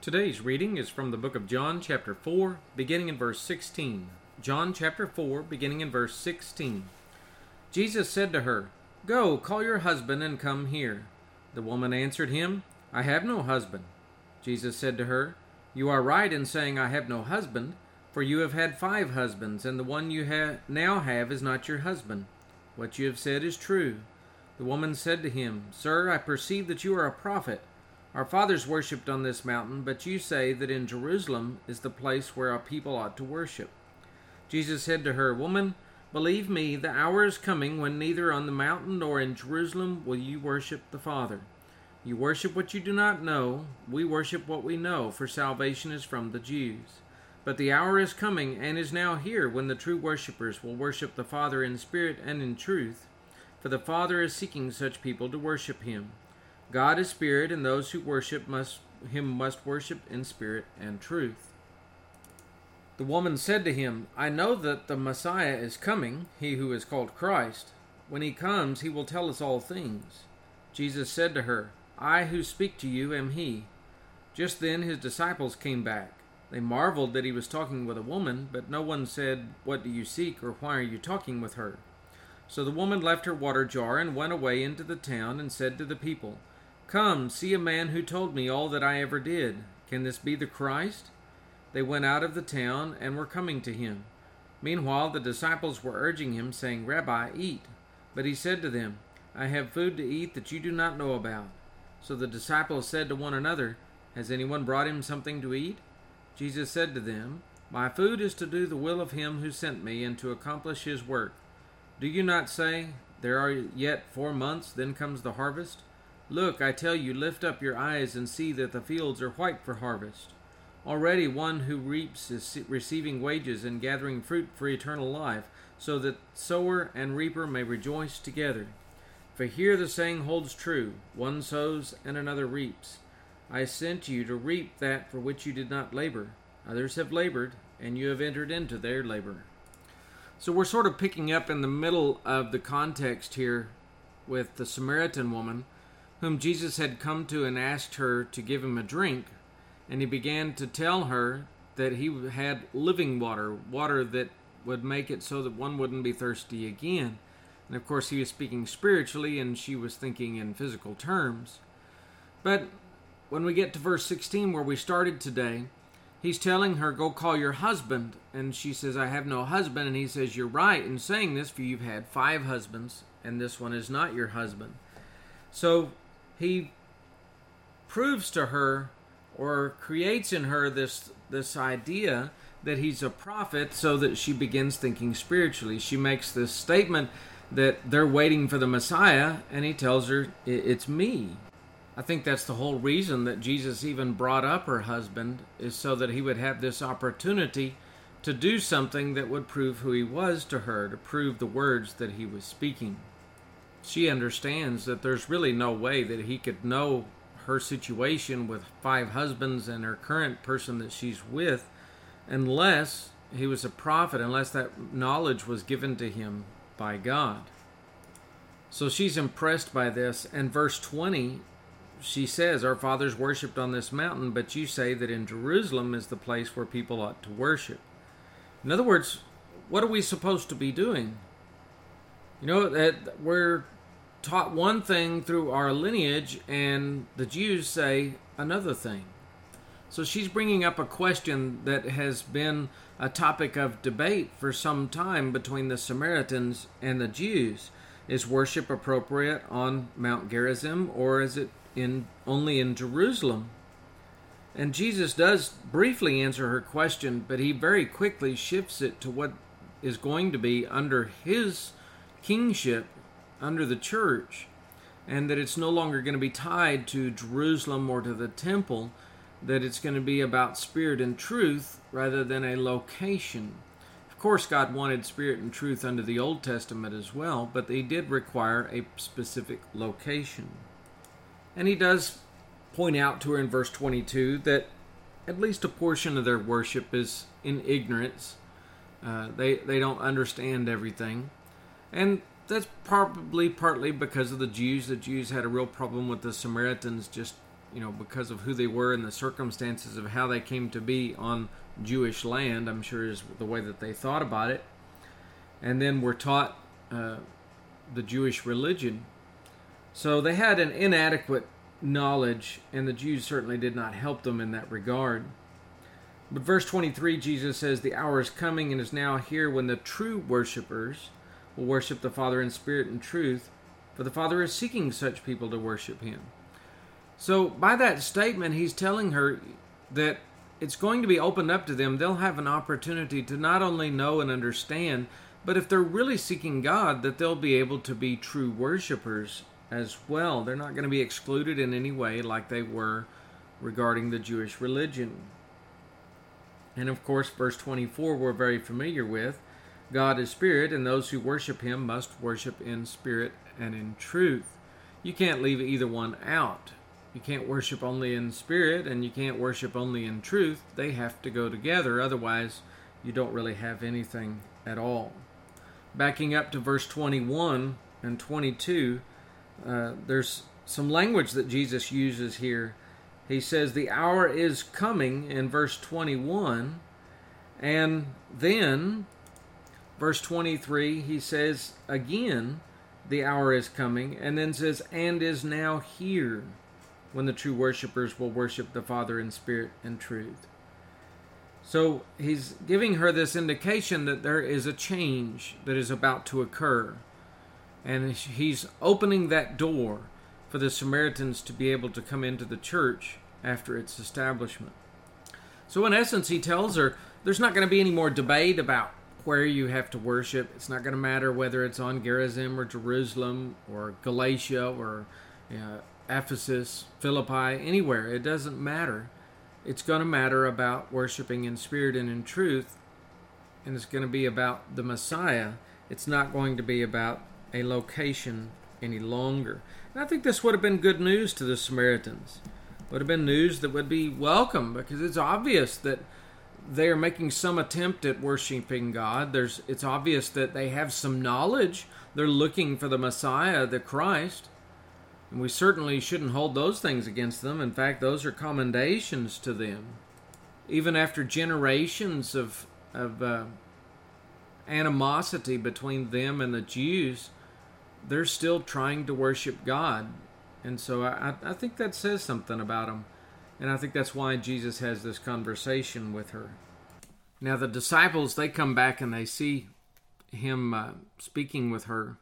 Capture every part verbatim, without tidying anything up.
Today's reading is from the book of John chapter four, beginning in verse sixteen. John chapter four, beginning in verse sixteen. Jesus said to her, "Go, call your husband and come here." The woman answered him, "I have no husband." Jesus said to her, "You are right in saying I have no husband, for you have had five husbands, and the one you ha- now have is not your husband. What you have said is true." The woman said to him, "Sir, I perceive that you are a prophet. Our fathers worshipped on this mountain, but you say that in Jerusalem is the place where our people ought to worship." Jesus said to her, "Woman, believe me, the hour is coming when neither on the mountain nor in Jerusalem will you worship the Father. You worship what you do not know. We worship what we know, for salvation is from the Jews. But the hour is coming, and is now here, when the true worshippers will worship the Father in spirit and in truth, for the Father is seeking such people to worship him. God is spirit, and those who worship must, him must worship in spirit and truth." The woman said to him, "I know that the Messiah is coming, he who is called Christ. When he comes, he will tell us all things." Jesus said to her, "I who speak to you am he." Just then his disciples came back. They marveled that he was talking with a woman, but no one said, "What do you seek?" or "Why are you talking with her?" So the woman left her water jar and went away into the town and said to the people, "Come, see a man who told me all that I ever did. Can this be the Christ?" They went out of the town and were coming to him. Meanwhile the disciples were urging him, saying, "Rabbi, eat." But he said to them, "I have food to eat that you do not know about." So the disciples said to one another, "Has anyone brought him something to eat?" Jesus said to them, "My food is to do the will of him who sent me and to accomplish his work. Do you not say, 'There are yet four months, then comes the harvest'? Look, I tell you, lift up your eyes and see that the fields are white for harvest. Already one who reaps is receiving wages and gathering fruit for eternal life, so that sower and reaper may rejoice together. For here the saying holds true, one sows and another reaps. I sent you to reap that for which you did not labor. Others have labored, and you have entered into their labor." So we're sort of picking up in the middle of the context here with the Samaritan woman, whom Jesus had come to and asked her to give him a drink, and he began to tell her that he had living water, water that would make it so that one wouldn't be thirsty again. And of course he was speaking spiritually, and she was thinking in physical terms. But when we get to verse sixteen, where we started today, he's telling her, "Go call your husband," and she says, "I have no husband," and he says, "You're right in saying this, for you've had five husbands, and this one is not your husband." So he proves to her, or creates in her, this this idea that he's a prophet, so that she begins thinking spiritually. She makes this statement that they're waiting for the Messiah, and he tells her, "It's me." I think that's the whole reason that Jesus even brought up her husband, is so that he would have this opportunity to do something that would prove who he was to her, to prove the words that he was speaking. She understands that there's really no way that he could know her situation with five husbands and her current person that she's with, unless he was a prophet, unless that knowledge was given to him by God. So she's impressed by this. And verse twenty, she says, "Our fathers worshipped on this mountain, but you say that in Jerusalem is the place where people ought to worship." In other words, what are we supposed to be doing? You know, that we're taught one thing through our lineage, and the Jews say another thing. So she's bringing up a question that has been a topic of debate for some time between the Samaritans and the Jews. Is worship appropriate on Mount Gerizim, or is it in only in Jerusalem? And Jesus does briefly answer her question, but he very quickly shifts it to what is going to be under his kingship, under the church, and that it's no longer going to be tied to Jerusalem or to the temple, that it's going to be about spirit and truth rather than a location. Of course, God wanted spirit and truth under the Old Testament as well, but they did require a specific location. And he does point out to her in verse twenty-two that at least a portion of their worship is in ignorance. Uh, they, they don't understand everything. And that's probably partly because of the Jews. The Jews had a real problem with the Samaritans just you know, because of who they were and the circumstances of how they came to be on Jewish land, I'm sure is the way that they thought about it. And then were taught uh, the Jewish religion. So they had an inadequate knowledge, and the Jews certainly did not help them in that regard. But verse twenty-three, Jesus says, "The hour is coming and is now here when the true worshipers will worship the Father in spirit and truth, for the Father is seeking such people to worship Him." So by that statement, He's telling her that it's going to be opened up to them. They'll have an opportunity to not only know and understand, but if they're really seeking God, that they'll be able to be true worshipers as well. They're not going to be excluded in any way like they were regarding the Jewish religion. And of course, verse twenty-four we're very familiar with. God is spirit, and those who worship Him must worship in spirit and in truth. You can't leave either one out. You can't worship only in spirit, and you can't worship only in truth. They have to go together. Otherwise, you don't really have anything at all. Backing up to verse twenty-one and twenty-two, uh, there's some language that Jesus uses here. He says, "The hour is coming," in verse twenty-one, and then verse twenty-three, he says again, "The hour is coming," and then says, "and is now here, when the true worshipers will worship the Father in spirit and truth." So he's giving her this indication that there is a change that is about to occur. And he's opening that door for the Samaritans to be able to come into the church after its establishment. So in essence, he tells her there's not going to be any more debate about where you have to worship. It's not going to matter whether it's on Gerizim or Jerusalem or Galatia or you know, Ephesus, Philippi, anywhere. It doesn't matter. It's going to matter about worshiping in spirit and in truth, and it's going to be about the Messiah. It's not going to be about a location any longer. And I think this would have been good news to the Samaritans. It would have been news that would be welcome, because it's obvious that they are making some attempt at worshiping God. There's, it's obvious that they have some knowledge. They're looking for the Messiah, the Christ. And we certainly shouldn't hold those things against them. In fact, those are commendations to them. Even after generations of, of uh, animosity between them and the Jews, they're still trying to worship God. And so I, I think that says something about them. And I think that's why Jesus has this conversation with her. Now the disciples, they come back and they see him uh, speaking with her.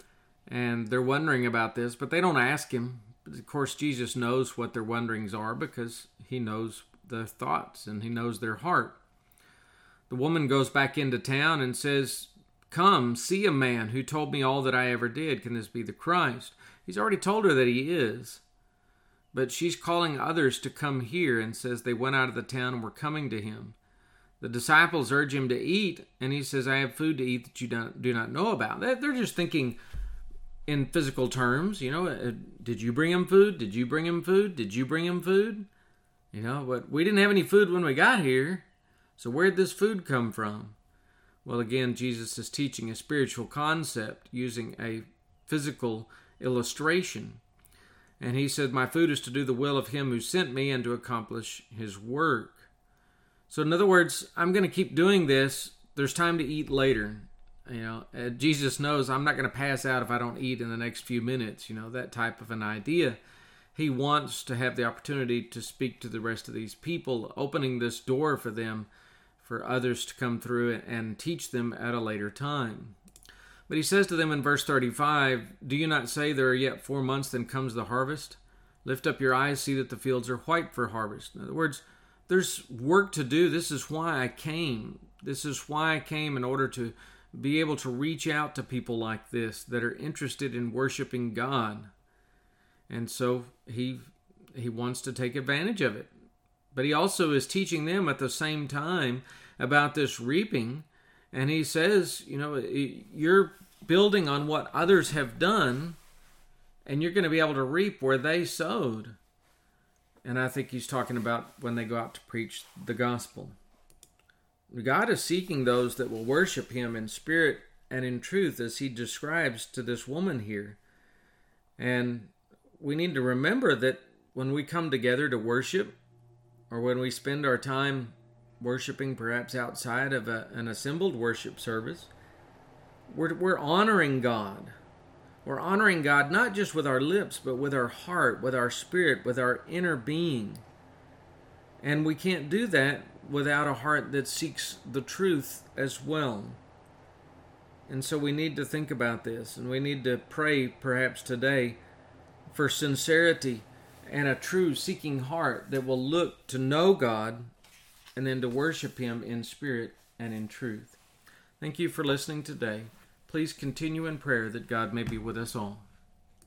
And they're wondering about this, but they don't ask him. Of course, Jesus knows what their wonderings are because he knows their thoughts and he knows their heart. The woman goes back into town and says, "Come, see a man who told me all that I ever did. Can this be the Christ?" He's already told her that he is. But she's calling others to come here and says they went out of the town and were coming to him. The disciples urge him to eat, and he says, "I have food to eat that you don't, do not know about." They're just thinking in physical terms, you know, uh, did you bring him food? Did you bring him food? Did you bring him food? You know, but we didn't have any food when we got here. So where'd this food come from? Well, again, Jesus is teaching a spiritual concept using a physical illustration. And he said, "My food is to do the will of him who sent me and to accomplish his work." So in other words, I'm going to keep doing this. There's time to eat later. You know, uh, Jesus knows I'm not going to pass out if I don't eat in the next few minutes, you know, that type of an idea. He wants to have the opportunity to speak to the rest of these people, opening this door for them, for others to come through and teach them at a later time. But he says to them in verse thirty-five, "Do you not say there are yet four months, then comes the harvest? Lift up your eyes, see that the fields are white for harvest." In other words, there's work to do. This is why I came. This is why I came, in order to be able to reach out to people like this that are interested in worshiping God. And so he he wants to take advantage of it. But he also is teaching them at the same time about this reaping. And he says, you know, you're building on what others have done, and you're going to be able to reap where they sowed. And I think he's talking about when they go out to preach the gospel. God is seeking those that will worship him in spirit and in truth, as he describes to this woman here. And we need to remember that when we come together to worship, or when we spend our time worshiping perhaps outside of a, an assembled worship service, we're, we're honoring God. We're honoring God not just with our lips, but with our heart, with our spirit, with our inner being. And we can't do that without a heart that seeks the truth as well. And so we need to think about this, and we need to pray perhaps today for sincerity and a true seeking heart that will look to know God and then to worship Him in spirit and in truth. Thank you for listening today. Please continue in prayer that God may be with us all.